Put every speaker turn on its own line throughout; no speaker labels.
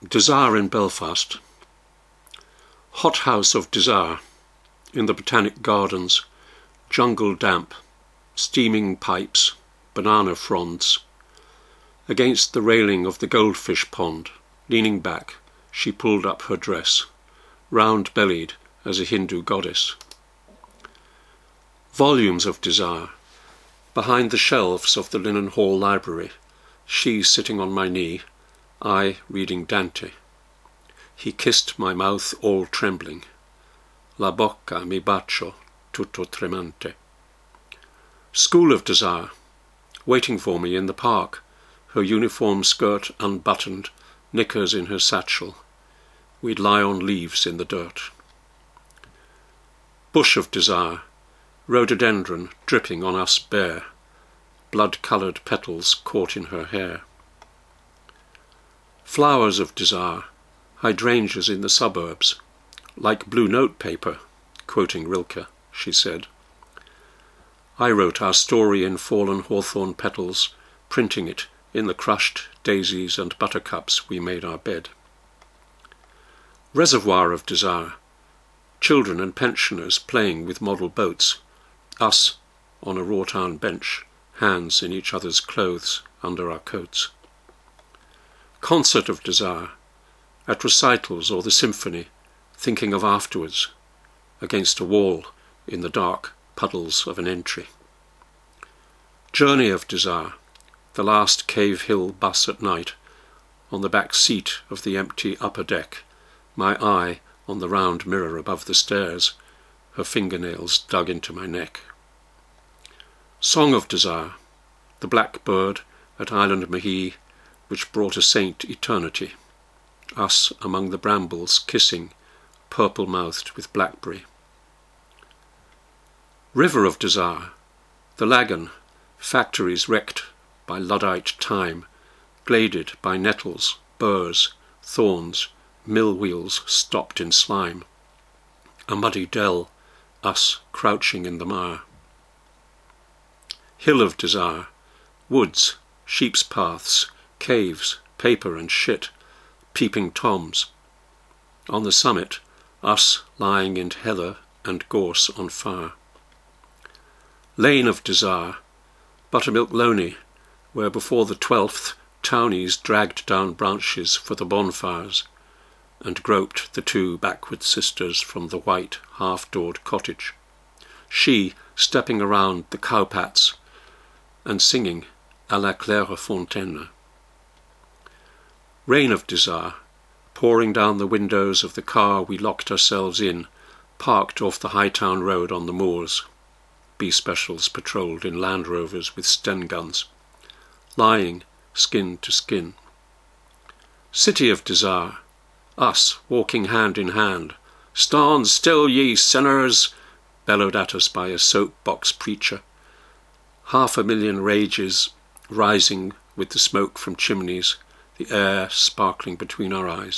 Desire in Belfast. Hothouse of Desire in the Botanic Gardens, jungle damp, steaming pipes, banana fronds. Against the railing of the goldfish pond, leaning back, she pulled up her dress, round-bellied as a Hindu goddess. Volumes of desire. Behind the shelves of the Linen Hall Library, she sitting on my knee, I reading Dante. He kissed my mouth all trembling. La bocca mi bacio, tutto tremante. School of Desire, waiting for me in the park, her uniform skirt unbuttoned, knickers in her satchel. We'd lie on leaves in the dirt. Bush of Desire, rhododendron dripping on us bare, blood-coloured petals caught in her hair. Flowers of Desire, hydrangeas in the suburbs, like blue notepaper, quoting Rilke, she said. I wrote our story in fallen hawthorn petals, printing it in the crushed daisies and buttercups we made our bed. Reservoir of Desire, children and pensioners playing with model boats, us on a wrought-iron bench, hands in each other's clothes under our coats. Concert of Desire, at recitals or the symphony, thinking of afterwards, against a wall in the dark puddles of an entry. Journey of Desire, the last Cave Hill bus at night, on the back seat of the empty upper deck, my eye on the round mirror above the stairs, her fingernails dug into my neck. Song of Desire, the blackbird at Island Mahee, which brought a saint eternity, us among the brambles kissing, purple-mouthed with blackberry. River of Desire, the Lagan, factories wrecked by Luddite time, gladed by nettles, burrs, thorns, mill wheels stopped in slime. A muddy dell, us crouching in the mire. Hill of Desire, woods, sheep's paths, caves, paper and shit, peeping toms. On the summit, us lying in heather and gorse on fire. Lane of Desire, Buttermilk Loney, where before the 12th townies dragged down branches for the bonfires and groped the two backward sisters from the white half-doored cottage, she stepping around the cowpats and singing à la Claire Fontaine. Rain of Desire, pouring down the windows of the car we locked ourselves in, parked off the Hightown Road on the moors. B-specials patrolled in Land Rovers with Sten guns, lying skin to skin. City of Desire, us walking hand in hand. Stand still, ye sinners, bellowed at us by a soapbox preacher. 500,000 rages rising with the smoke from chimneys, the air sparkling between our eyes.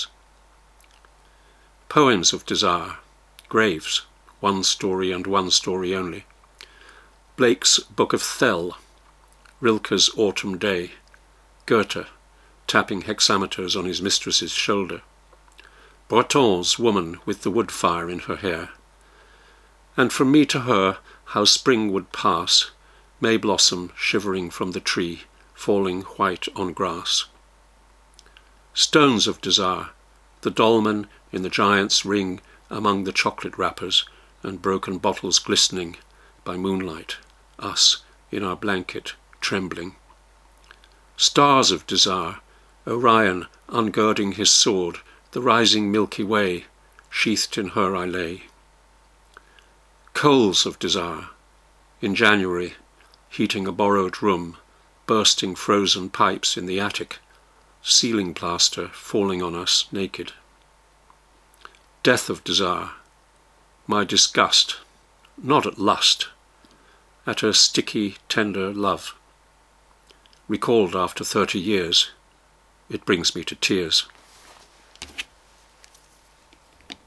Poems of Desire, graves, one story and one story only. Blake's Book of Thel, Rilke's Autumn Day, Goethe tapping hexameters on his mistress's shoulder, Breton's woman with the wood fire in her hair, and from me to her how spring would pass, May blossom shivering from the tree, falling white on grass. Stones of Desire, the dolmen in the giant's ring among the chocolate wrappers and broken bottles glistening by moonlight, us in our blanket trembling. Stars of Desire, Orion ungirding his sword, the rising Milky Way, sheathed in her I lay. Coals of Desire, in January, heating a borrowed room, bursting frozen pipes in the attic, ceiling plaster falling on us naked. Death of Desire, my disgust, not at lust, at her sticky, tender love. Recalled after 30 years, it brings me to tears.